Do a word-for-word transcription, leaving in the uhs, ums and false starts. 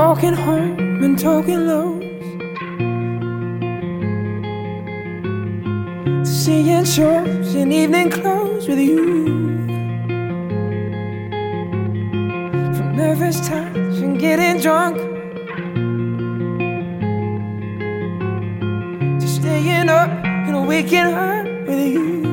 walking home and talking lows, seeing shows in evening clothes with you. From nervous touch and getting drunk to staying up and waking up with you.